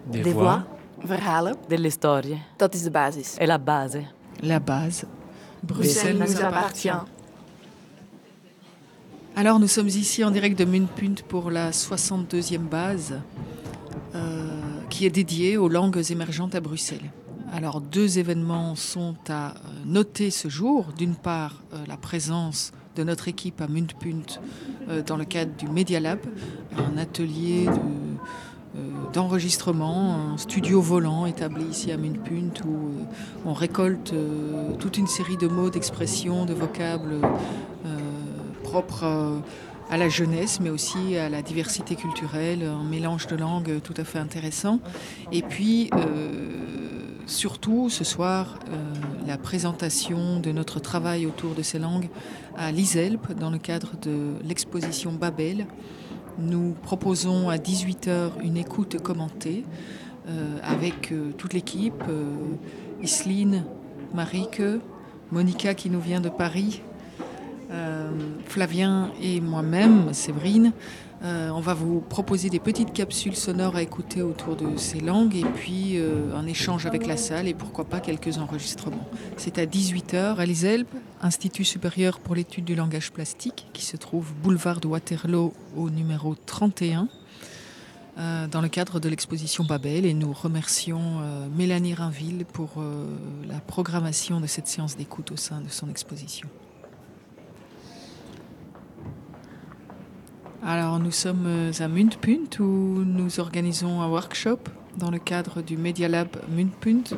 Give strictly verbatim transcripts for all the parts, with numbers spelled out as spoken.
Des, Des voix. voix. Verhalen. Delle storie. Dat is de basis. È la base. La base. Bruxelles, Bruxelles nous appartient. Alors nous sommes ici en direct de Muntpunt pour la soixante-deuxième base euh, qui est dédiée aux langues émergentes à Bruxelles. Alors deux événements sont à noter ce jour. D'une part, euh, la présence de notre équipe à Muntpunt euh, dans le cadre du Media Lab, un atelier de, euh, d'enregistrement, un studio volant établi ici à Muntpunt où euh, on récolte euh, toute une série de mots, d'expressions, de vocables euh, propres euh, à la jeunesse, mais aussi à la diversité culturelle, un mélange de langues tout à fait intéressant. Et puis, euh, surtout, ce soir, euh, la présentation de notre travail autour de ces langues à l'ISELP, dans le cadre de l'exposition Babel. Nous proposons à dix-huit heures une écoute commentée euh, avec euh, toute l'équipe, euh, Isline, Marieke, Monica qui nous vient de Paris, Euh, Flavien et moi-même, Séverine, euh, on va vous proposer des petites capsules sonores à écouter autour de ces langues et puis euh, un échange avec la salle et pourquoi pas quelques enregistrements. C'est à dix-huit heures à l'ISELP, Institut supérieur pour l'étude du langage plastique, qui se trouve boulevard de Waterloo au numéro trente et un, euh, dans le cadre de l'exposition Babel. Et nous remercions euh, Mélanie Rainville pour euh, la programmation de cette séance d'écoute au sein de son exposition. Alors nous sommes à Muntpunt où nous organisons un workshop dans le cadre du Media Lab Muntpunt.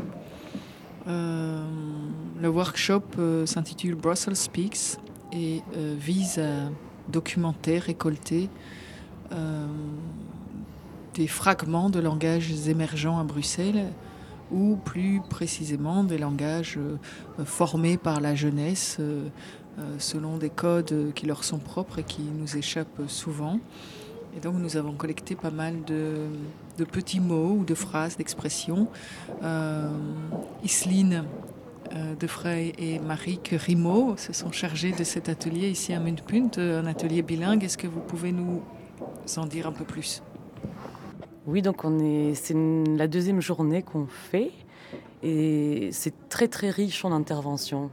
Euh, le workshop euh, s'intitule Brussels Speaks et euh, vise à documenter, récolter euh, des fragments de langages émergents à Bruxelles ou plus précisément des langages euh, formés par la jeunesse euh, Euh, selon des codes qui leur sont propres et qui nous échappent souvent. Et donc nous avons collecté pas mal de, de petits mots ou de phrases, d'expressions. Euh, Isline euh, Defrey et Marieke Rimaud se sont chargées de cet atelier ici à Muntpunt, un atelier bilingue. Est-ce que vous pouvez nous en dire un peu plus ? Oui, donc on est, c'est une, la deuxième journée qu'on fait et c'est très très riche en interventions.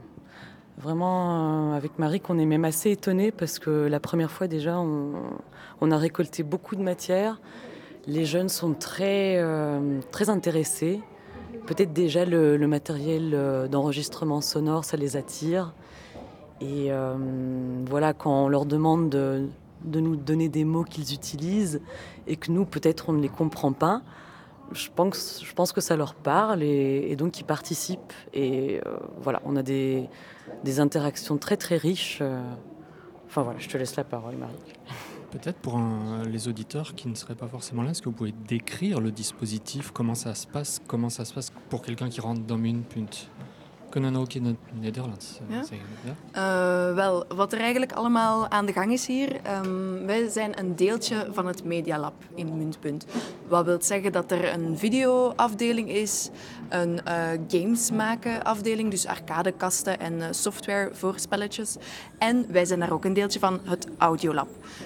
Vraiment, avec Marie, qu'on est même assez étonnés parce que la première fois déjà, on, on a récolté beaucoup de matière. Les jeunes sont très, euh, très intéressés. Peut-être déjà le, le matériel d'enregistrement sonore, ça les attire. Et euh, voilà, quand on leur demande de, de nous donner des mots qu'ils utilisent et que nous, peut-être, on ne les comprend pas, je pense, je pense que ça leur parle et, et donc ils participent. Et euh, voilà, on a des... des interactions très très riches. Enfin voilà, je te laisse la parole, Marie. Peut-être pour un, les auditeurs qui ne seraient pas forcément là, est-ce que vous pouvez décrire le dispositif, comment ça se passe, comment ça se passe pour quelqu'un qui rentre dans Muntpunt? Kunnen ook in het Nederlands uh, ja? zeggen. Ja? Uh, wel, wat er eigenlijk allemaal aan de gang is hier, um, wij zijn een deeltje van het Media Lab in Muntpunt. Wat wil zeggen dat er een videoafdeling is, een uh, games maken afdeling, dus arcadekasten en uh, software voor spelletjes. En wij zijn daar ook een deeltje van, het Audiolab.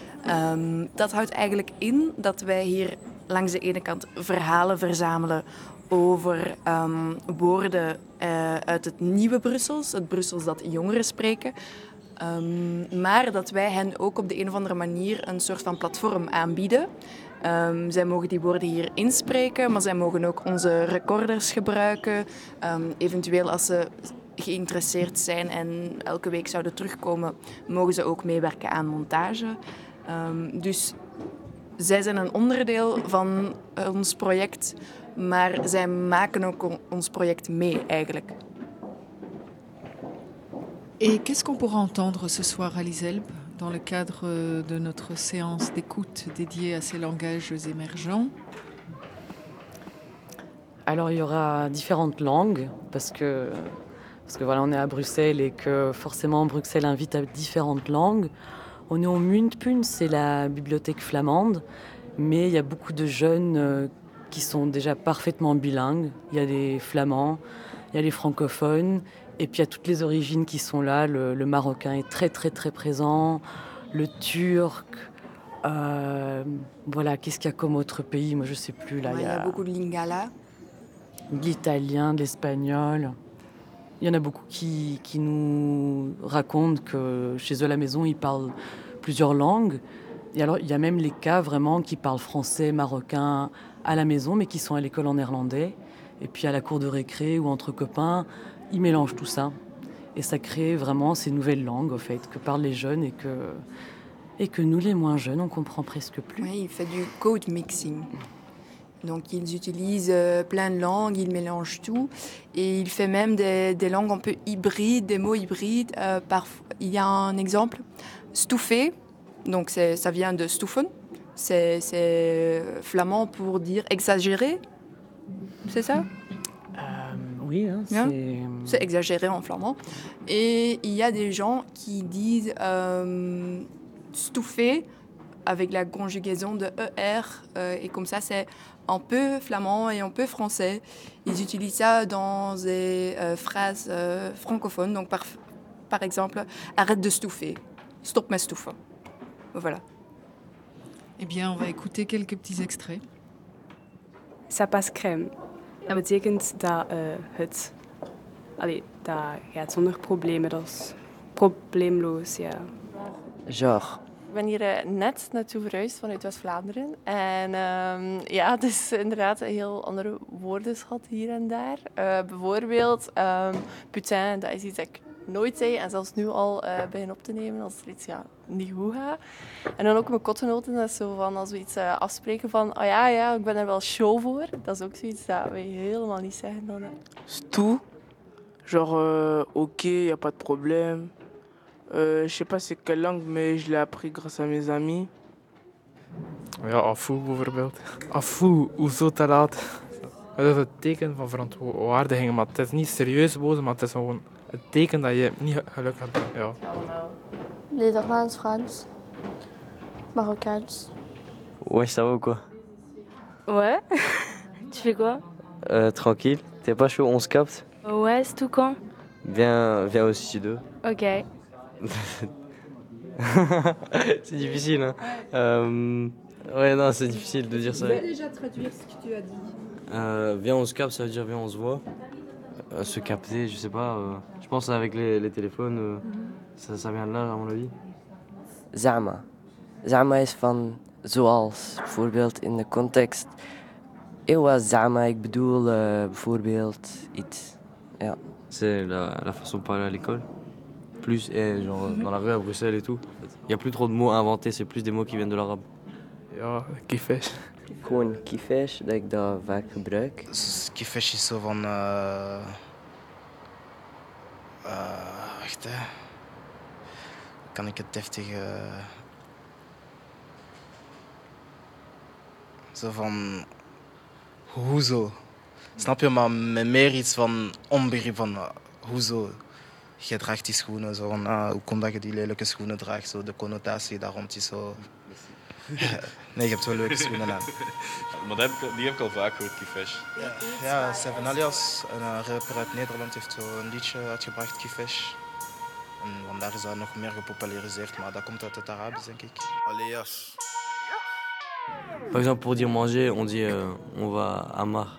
Um, dat houdt eigenlijk in dat wij hier langs de ene kant verhalen verzamelen over um, woorden uh, uit het nieuwe Brussels, het Brussels dat jongeren spreken. Um, maar dat wij hen ook op de een of andere manier een soort van platform aanbieden. Um, zij mogen die woorden hier inspreken, maar zij mogen ook onze recorders gebruiken. Um, eventueel als ze geïnteresseerd zijn en elke week zouden terugkomen, mogen ze ook meewerken aan montage. Um, dus zij zijn een onderdeel van ons project, maar zij maken ook ons project mee eigenlijk. Et qu'est-ce qu'on pourra entendre ce soir à l'ISELP dans le cadre de notre séance d'écoute dédiée à ces langages émergents? Alors il y aura différentes langues parce que, parce que voilà, on est à Bruxelles et que forcément Bruxelles invite à différentes langues. On est au Muntpunt, c'est la bibliothèque flamande, mais il y a beaucoup de jeunes euh, qui sont déjà parfaitement bilingues. Il y a des flamands, il y a les francophones, et puis il y a toutes les origines qui sont là. Le, le marocain est très très très présent, le turc, Euh, voilà, qu'est-ce qu'il y a comme autre pays? Moi, je sais plus. Là, Ouais, il y a beaucoup de lingala. de l'italien, de l'espagnol. Il y en a beaucoup qui, qui nous racontent que chez eux à la maison, ils parlent plusieurs langues. Et alors, il y a même les cas vraiment qui parlent français, marocain à la maison, mais qui sont à l'école en néerlandais. Et puis à la cour de récré ou entre copains, ils mélangent tout ça. Et ça crée vraiment ces nouvelles langues, au fait, que parlent les jeunes et que, et que nous, les moins jeunes, on comprend presque plus. Oui, il fait du code mixing. Donc, ils utilisent euh, plein de langues, ils mélangent tout. Et il fait même des, des langues un peu hybrides, des mots hybrides. Euh, parfois, il y a un exemple, stouffer. Donc, c'est, ça vient de stoefen. C'est, c'est flamand pour dire exagéré. C'est ça? Euh, oui, hein, Bien. c'est... C'est exagéré en flamand. Et il y a des gens qui disent euh, stouffer avec la conjugaison de E R. Euh, et comme ça, c'est un peu flamand et un peu français. Ils utilisent ça dans des euh, phrases euh, francophones. Donc, par, par exemple, arrête de stouffer. Stop met stoefen. Voilà. Eh bien, on va écouter quelques petits extraits. Ça passe crème. Dat betekent dat uh, het... Allee, dat gaat zonder problemen. Dat is probleemloos, ja. Genre. Ik ben hier uh, net naartoe verhuisd vanuit West-Vlaanderen. En um, ja, het is inderdaad een heel andere woordenschat hier en daar. Uh, bijvoorbeeld, um, putain, dat is iets dat ik nooit zei. En zelfs nu al uh, begin op te nemen als er iets ja, niet goed gaat. En dan ook mijn kotgenoten, dat is zo van als we iets uh, afspreken van... Oh ja, ja, ik ben er wel show voor. Dat is ook zoiets dat wij helemaal niet zeggen dan. Tout. Genre, euh, ok, y a pas de problème. Euh, je sais pas c'est quelle langue, mais je l'ai appris grâce à mes amis. Ja, afu bijvoorbeeld. Afu, hoezo te laat? Dat is het teken van verontwaardiging, maar het is niet serieus boos, maar het is gewoon het teken dat je niet gelukkig hebt. Ja. Nederlands, Frans, Marocains. Ouais, ça va ou quoi? Ouais. Tu fais quoi? Euh, tranquille. T'es pas chaud, on se capte? Ouais, c'est tout quand? Viens, viens au studio. Ok. C'est difficile, hein. Euh, ouais, non, c'est difficile de dire ça. Tu peux déjà traduire ce que tu as dit. Euh, viens, on se capte, ça veut dire viens, on se voit. Euh, se capter, je sais pas. Euh, je pense avec les, les téléphones, euh, mm-hmm. ça, ça vient de là, à mon avis. Zama. Zama is van zoals, bijvoorbeeld in de context. Ewa zama, ik bedoel uh, bijvoorbeeld iets. Ja. C'est la, la façon de parler à l'école. Plus, et genre dans la rue à Bruxelles et tout. Il n'y a plus trop de mots inventés, c'est plus des mots qui viennent de l'arabe. Ja, kifesh. Gewoon kifesh, dat ik dat vaak gebruik. Kifesh is zo van... Uh, uh, wacht hè. Kan ik het deftig... Uh, zo van... Hoezo? Snap je? Maar met meer iets van onbegrip van... Uh, hoezo? Je draagt die schoenen, zo van... Uh, hoe komt dat je die lelijke schoenen draagt? Zo, de connotatie daar rond is zo... Nee, je hebt wel leuke schoenen aan. Maar die heb, ik, die heb ik al vaak gehoord, Kifesh. Ja, ja, Seven Alias, een uh, rapper uit Nederland, heeft zo een liedje uitgebracht, Kifesh. En vandaar is dat nog meer gepopulariseerd, maar dat komt uit het Arabisch, denk ik. Alias. Par exemple, pour dire manger, on dit euh, on va à Mar.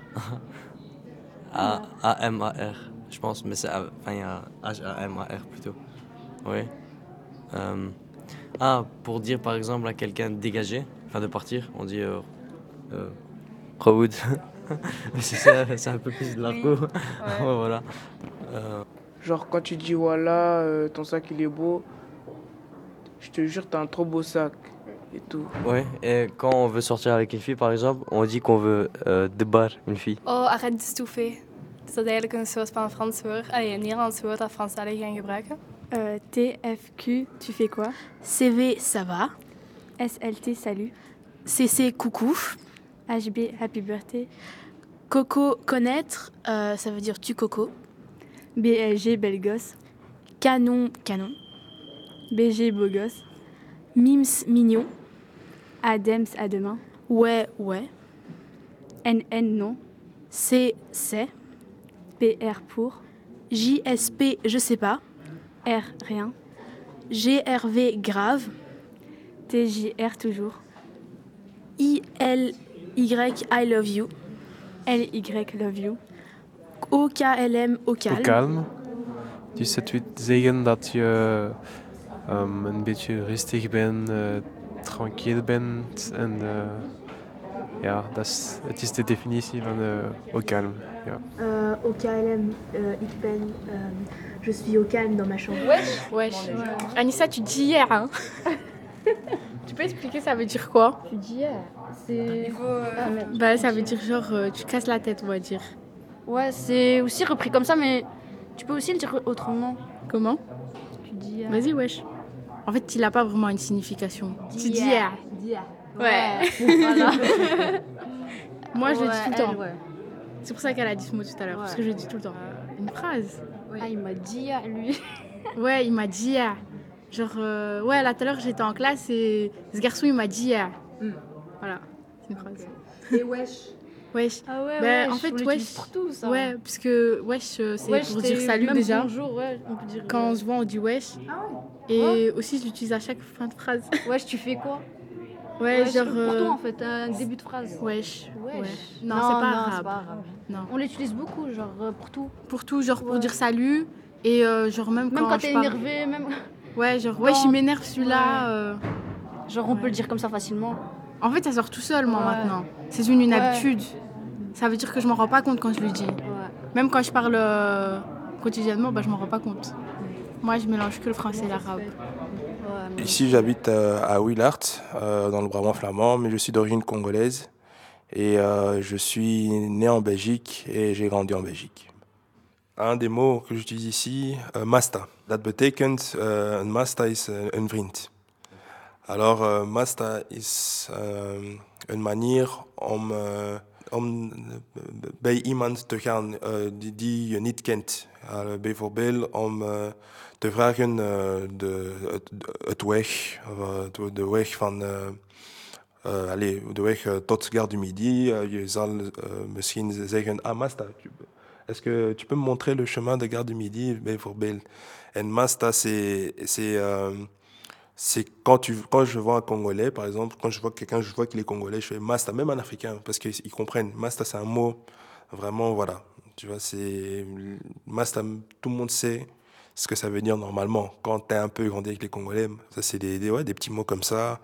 A M A R, je pense, mais c'est enfin, il y a H A M A R plutôt. Oui. Euh, ah, pour dire par exemple à quelqu'un de dégager, enfin de partir, on dit euh, euh, Raoud. c'est ça, c'est un peu plus de l'argot. Oui. Ouais. Ouais, voilà. Euh, Genre quand tu dis voilà, euh, ton sac il est beau, je te jure t'as un trop beau sac et tout. Ouais, et quand on veut sortir avec une fille par exemple, on dit qu'on veut euh, debar une fille. Oh, arrête de stouffer. Dus dat is eigenlijk een soort van Frans woord, allee, een Nederlands woord dat Franstaligen gaan gebruiken. Euh, T F Q, tu fais quoi? C V, ça va. S L T, salut. C C, coucou. H B, happy birthday. Coco, connaître, euh, ça veut dire tu coco. B L G, belle gosse. Canon, canon. B G, beau gosse. Mims, mignon. Adems, à demain. Ouais, ouais. N N, non. C, c'est. P R, pour. J S P, je sais pas. R, rien. G R V, grave. T J R toujours. I L Y I love you. L Y love you. O K L M O kalm. Ook kalm. Dus het wil zeggen dat je um, een beetje rustig bent, uh, tranquil bent. En uh, ja, dat is, het is de definitie van uh, au calme. Ja. Euh, au K L M, euh, ik ben, euh, je suis au calme dans ma chambre. Wesh. Wesh. Anissa, tu dis hier, hein. Tu peux expliquer ça veut dire quoi? Tu dis hier. C'est. Ah, bah, ça veut dire genre euh, tu casses la tête, on va dire. Ouais, c'est aussi repris comme ça, mais tu peux aussi le dire autrement. Comment? Tu dis. Vas-y, wesh. En fait, il a pas vraiment une signification. Tu dis hier. Ouais. Voilà. Moi, je le dis Ouais, tout le temps. elle, ouais. C'est pour ça qu'elle a dit ce mot tout à l'heure, Ouais. parce que je le dis tout le temps. Une phrase. Ah, il m'a dit hier, lui. Ouais, il m'a dit hier. Genre, euh, ouais, là tout à l'heure j'étais en classe et ce garçon il m'a dit hier. Mm. Voilà, c'est une phrase. Et wesh. Wesh. Ah ouais, Ben, wesh, en fait, on l'utilise wesh. pour tout, ça. Ouais, parce que wesh, euh, c'est Wesh, pour c'est dire salut même déjà. bonjour, ouais, on peut dire. Quand on se voit, on dit wesh. Ah Et ouais. aussi, je l'utilise à chaque fin de phrase. Wesh, tu fais quoi? Ouais, Wesh, genre. Pour euh, toi, en fait, un début de phrase. Wesh. Wesh. Ouais. Non, Non, c'est pas non, arabe. c'est pas arabe. Non. On l'utilise beaucoup, genre euh, pour tout. Pour tout, genre pour Ouais. dire salut. Et euh, genre même, Même quand, quand je t'es parle- énervé, même. Ouais, genre Quand- wesh, il m'énerve celui-là. Ouais. euh, Genre, on peut le dire comme ça facilement. En fait, ça sort tout seul, moi, Ouais. maintenant. C'est une, une Ouais. habitude. Ça veut dire que je m'en rends pas compte quand je le dis. Même quand je parle euh, quotidiennement, bah, je m'en rends pas compte. Moi, je mélange que le français et l'arabe. Ici, j'habite euh, à Willart, euh, dans le Brabant flamand, mais je suis d'origine congolaise. Et euh, je suis né en Belgique et j'ai grandi en Belgique. Un des mots que j'utilise ici, uh, masta. Dat betekent, uh, een masta is uh, een vriend. Alors, uh, masta is uh, een manier om, uh, om bij iemand te gaan uh, die, die je niet kent. Uh, bijvoorbeeld om uh, te vragen uh, de, het, het weg, uh, de weg van... Uh, uh, allez, de weg uh, tot Gare du Midi. Uh, je zal uh, misschien zeggen, ah Masta, tu, est-ce que tu peux me montrer le chemin de Gare du Midi, bijvoorbeeld? En Masta, c'est... c'est euh, c'est quand, tu, quand je vois un Congolais, par exemple, quand je vois quelqu'un, je vois qu'il est Congolais, je fais Masta, même un Africain, parce qu'ils comprennent. Masta, c'est un mot, vraiment, voilà. Tu vois, c'est... Masta, tout le monde sait ce que ça veut dire normalement. Quand tu es un peu grandi avec les Congolais, ça, c'est des, des, ouais, des petits mots comme ça.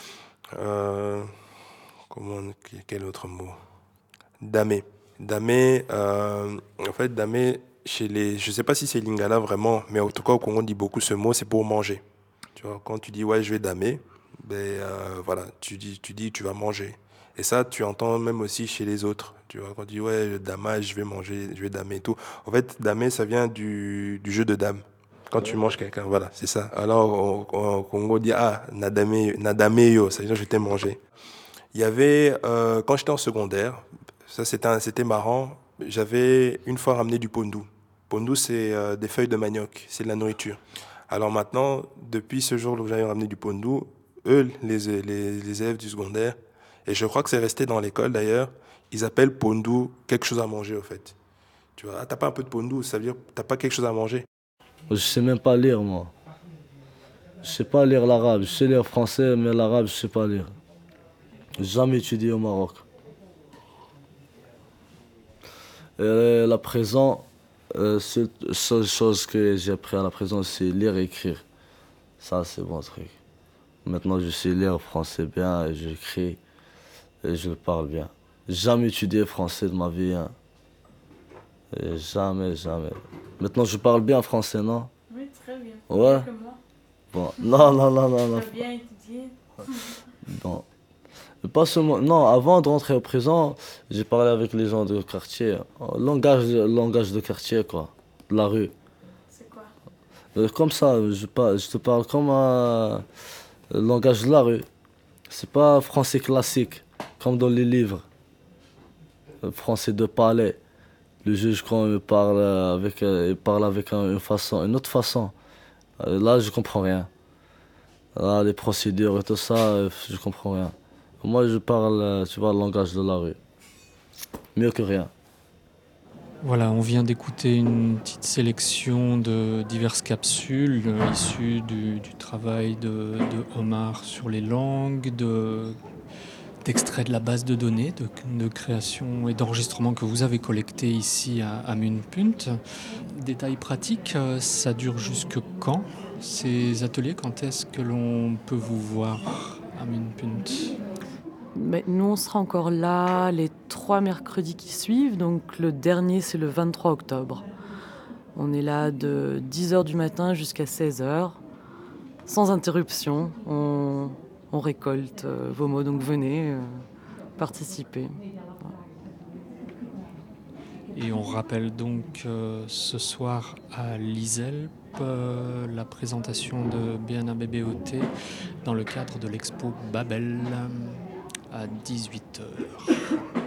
Euh, comment, quel autre mot? Damé. Damé, euh, en fait, damé, chez les, je ne sais pas si c'est lingala vraiment, mais en tout cas, au Congo, on dit beaucoup ce mot, c'est pour manger. Tu vois, quand tu dis, ouais, je vais damer, ben, euh, voilà, tu dis, tu dis, tu vas manger. Et ça, tu entends même aussi chez les autres. Tu vois, quand tu dis, ouais, damage, je vais manger, je vais damer et tout. En fait, damer, ça vient du, du jeu de dames. Quand tu manges quelqu'un, voilà, c'est ça. Alors, au, au Congo, on dit, ah, nadame, nadame yo, ça veut dire je t'ai mangé. Il y avait, euh, quand j'étais en secondaire, ça c'était, un, c'était marrant, j'avais une fois ramené du pondu. Pondu, c'est euh, des feuilles de manioc, c'est de la nourriture. Alors maintenant, depuis ce jour où j'avais ramené du pondu, eux, les, les, les élèves du secondaire, et je crois que c'est resté dans l'école d'ailleurs, ils appellent pondu quelque chose à manger, au fait. Tu vois, ah, t'as pas un peu de pondu, ça veut dire t'as pas quelque chose à manger. Je sais même pas lire, moi. Je sais pas lire l'arabe. Je sais lire français, mais l'arabe, je sais pas lire. J'ai jamais étudié au Maroc. Et la prison, euh, seule, seule chose que j'ai appris à la prison, c'est lire et écrire. Ça, c'est bon truc. Maintenant, je sais lire français bien, et j'écris, et je le parle bien. Jamais étudié français de ma vie. Hein. Et jamais, jamais. Maintenant, je parle bien français, non? Oui, très bien. Ouais. Comme moi. Bon. Non, non, non, non, non. T'as bien étudié. Non. Pas seulement. Non, avant de rentrer au prison, j'ai parlé avec les gens du quartier. Langage, langage de quartier, quoi. De la rue. C'est quoi? Euh, Comme ça, je, par- je te parle comme un langage de la rue. C'est pas français classique, comme dans les livres. Euh, Français de palais. Le juge, quand il parle avec, euh, il parle avec un- une façon, une autre façon. Euh, Là, je comprends rien. Là, les procédures et tout ça, euh, je comprends rien. Moi, je parle, euh, tu vois, le langage de la rue. Mieux que rien. Voilà, on vient d'écouter une petite sélection de diverses capsules euh, issues du, du travail de, de Omar sur les langues, de, d'extraits de la base de données, de, de création et d'enregistrement que vous avez collecté ici à, à Munpunt. Détails pratiques, euh, ça dure jusque quand ces ateliers? Quand est-ce que l'on peut vous voir à Munpunt? Mais nous, on sera encore là les trois mercredis qui suivent. Donc le dernier, c'est le vingt-trois octobre. On est là de dix heures du matin jusqu'à seize heures, sans interruption. On, on récolte euh, vos mots, donc venez euh, participer. Et on rappelle donc euh, ce soir à l'ISELP euh, la présentation de B N A B B O T dans le cadre de l'expo Babel à dix-huit heures.